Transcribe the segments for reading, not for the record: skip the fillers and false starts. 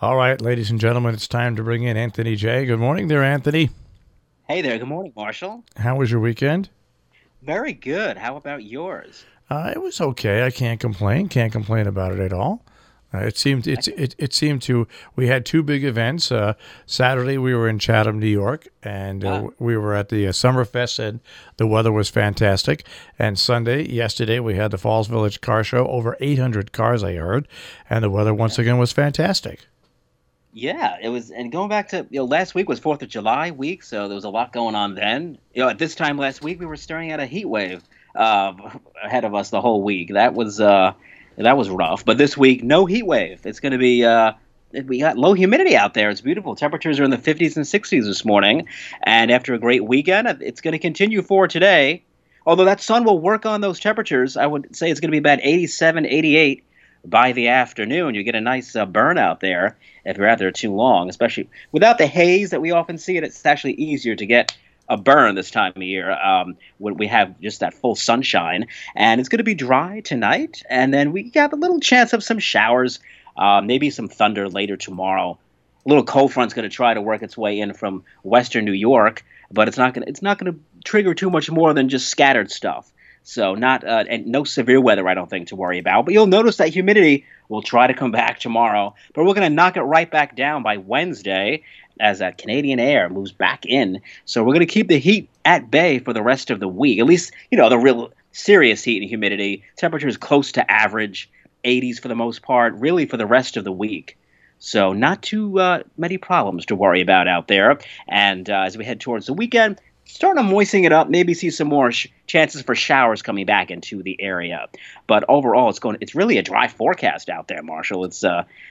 All right, ladies and gentlemen, it's time to bring in Anthony J. Good morning there, Anthony. Hey there, good morning, Marshall. How was your weekend? Very good. How about yours? It was okay. I can't complain. Can't complain about it at all. It seemed I can, it seemed to. We had two big events. Saturday we were in Chatham, New York, and ah, we were at the Summerfest, and the weather was fantastic. And yesterday, we had the Falls Village Car Show. Over 800 cars, I heard, and the weather once yeah. again was fantastic. Yeah, it was, and going back to, last week was 4th of July week, so there was a lot going on then. At this time last week, we were staring at a heat wave uh, ahead of us the whole week. That was rough. But this week, no heat wave. It's going to be, we got low humidity out there. It's beautiful. Temperatures are in the 50s and 60s this morning. And after a great weekend, it's going to continue for today. Although that sun will work on those temperatures, I would say it's going to be about 87, 88 by the afternoon. You get a nice burn out there if you're out there too long, especially without the haze that we often see. It's actually easier to get a burn this time of year when we have just that full sunshine. And it's going to be dry tonight, and then we got a little chance of some showers, maybe some thunder later tomorrow. A little cold front's going to try to work its way in from western New York, but it's not going to trigger too much more than just scattered stuff. So not and no severe weather, I don't think, to worry about. But you'll notice that humidity will try to come back tomorrow. But we're going to knock it right back down by Wednesday as that Canadian air moves back in. So we're going to keep the heat at bay for the rest of the week. At least, the real serious heat and humidity. Temperatures close to average, 80s for the most part, really for the rest of the week. So not too many problems to worry about out there. And as we head towards the weekend, starting to moisten it up, maybe see some more chances for showers coming back into the area. But overall, it's really a dry forecast out there, Marshall. It's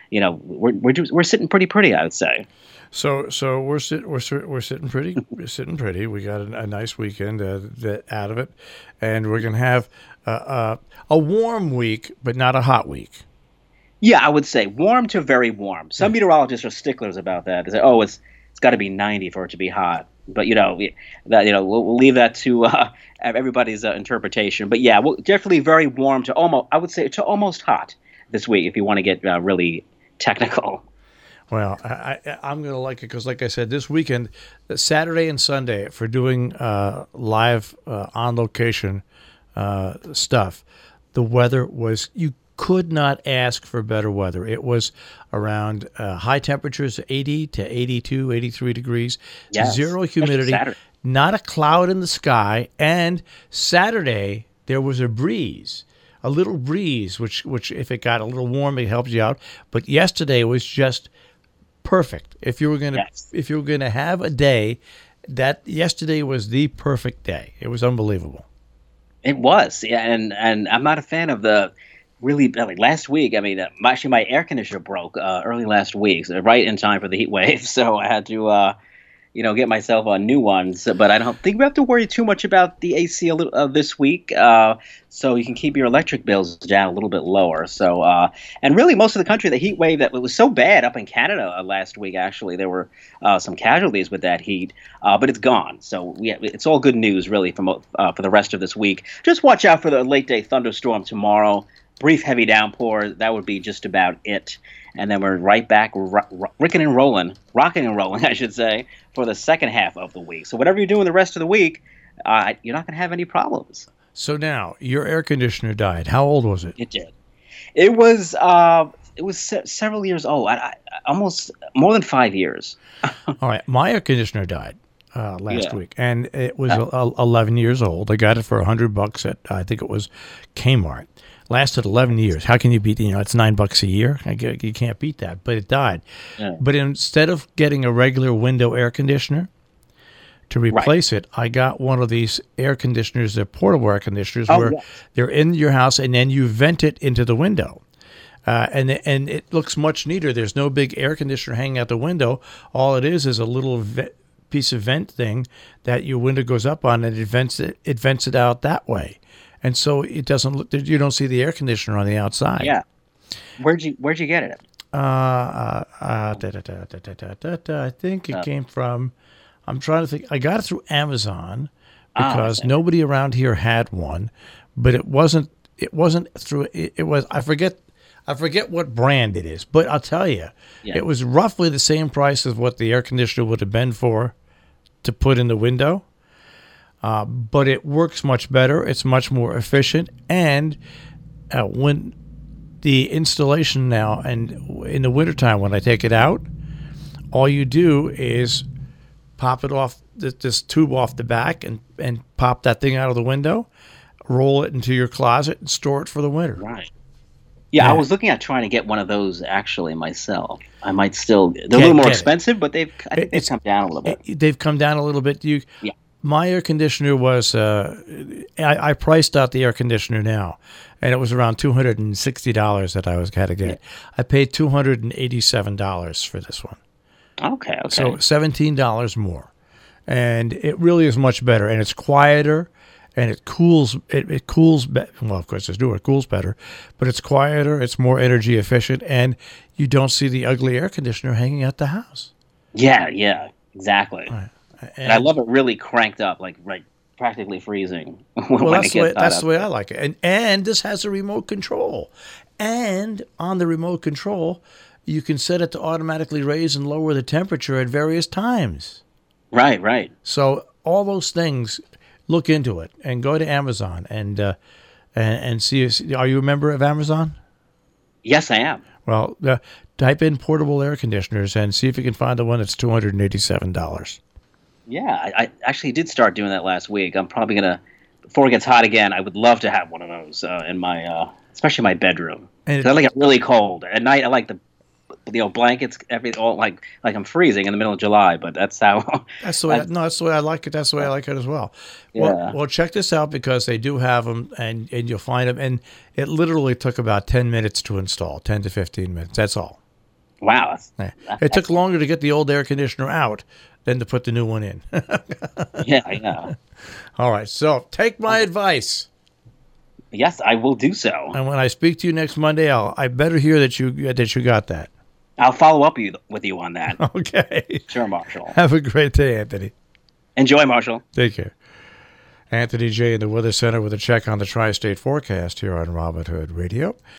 we're sitting pretty, I would say. So we're sitting pretty. We're sitting pretty. We got a nice weekend out of it, and we're gonna have a warm week, but not a hot week. Yeah, I would say warm to very warm. Some meteorologists are sticklers about that. They say, "Oh, it's got to be 90 for it to be hot." But we'll leave that to everybody's interpretation. But yeah, well, definitely very warm to almost, I would say, to almost hot this week if you want to get really technical. Well, I'm going to like it because, like I said, this weekend, Saturday and Sunday, for doing live on location stuff, the weather was, you could not ask for better weather. It was around high temperatures, 80 to 82, 83 degrees, Yes, zero especially humidity, Saturday. not a cloud in the sky. And Saturday, there was a breeze. A little breeze, which if it got a little warm, it helps you out. But yesterday was just perfect. Yes. If you were gonna have a day, that yesterday was the perfect day. It was unbelievable. It was, yeah, and I'm not a fan of the really like last week. I mean, actually, my air conditioner broke early last week, so right in time for the heat wave. So I had to, get myself a new one. But I don't think we have to worry too much about the AC a little this week. So you can keep your electric bills down a little bit lower. So and really, most of the country, the heat wave that it was so bad up in Canada last week. Actually, there were some casualties with that heat, but it's gone. So it's all good news really for the rest of this week. Just watch out for the late day thunderstorm tomorrow. Brief heavy downpour. That would be just about it. And then we're right back, rocking and rolling, I should say, for the second half of the week. So whatever you're doing the rest of the week, you're not going to have any problems. So now your air conditioner died. How old was it? It did. It was several years old. Almost more than 5 years. All right, my air conditioner died last Yeah. week, and it was Oh, 11 years old. I got it for $100 at, I think it was, Kmart. Lasted 11 years. How can you beat? It's $9 a year. You can't beat that. But it died. yeah. But instead of getting a regular window air conditioner to Right. replace it, I got one of these air conditioners. They're portable air conditioners Oh, where yes. they're in your house and then you vent it into the window. And it looks much neater. There's no big air conditioner hanging out the window. All it is a little piece of vent thing that your window goes up on, and it vents it out that way. And so it doesn't look. You don't see the air conditioner on the outside. Yeah. Where'd you get it? I think it Uh, came from. I'm trying to think. I got it through Amazon I because see. nobody around here had one, but it wasn't. It wasn't through. It was. I forget. I forget what brand it is, but I'll tell you, it was roughly the same price as what the air conditioner would have been for to put in the window. But it works much better. It's much more efficient. And when the installation now, and in the wintertime when I take it out, all you do is pop it off, this tube off the back, and pop that thing out of the window, roll it into your closet, and store it for the winter. Right. Yeah, I was looking at trying to get one of those actually myself. I might still. They're a little more expensive, but I think they've come down a little bit. They've come down a little bit. My air conditioner was, I priced out the air conditioner now, and it was around $260 that I had to get. Yeah. I paid $287 for this one. Okay. So $17 more. And it really is much better, and it's quieter, and it cools. It cools well, of course, it cools better, but it's quieter, it's more energy efficient, and you don't see the ugly air conditioner hanging at the house. Yeah, exactly. Right. And I love it really cranked up, like practically freezing. Well, that's the way I like it. And this has a remote control. And on the remote control, you can set it to automatically raise and lower the temperature at various times. Right. So all those things, look into it and go to Amazon and see. Are you a member of Amazon? Yes, I am. Well, type in portable air conditioners and see if you can find the one that's $287. Yeah, I actually did start doing that last week. I'm probably going to, before it gets hot again, I would love to have one of those in my, especially my bedroom. And I like it really cold. At night, I like the blankets, all like I'm freezing in the middle of July, but that's how. That's the way. That's the way I like it. That's the way I like it as well. Yeah. Well, check this out because they do have them, and you'll find them. And it literally took about 10 minutes to install, 10 to 15 minutes. That's all. Wow. It took longer to get the old air conditioner out than to put the new one in. Yeah, I know. All right, so take my advice. Yes, I will do so. And when I speak to you next Monday, I better hear that you got that. I'll follow up with you on that. Okay. Sure, Marshall. Have a great day, Anthony. Enjoy, Marshall. Take care. Anthony J. in the Weather Center with a check on the tri-state forecast here on Robin Hood Radio.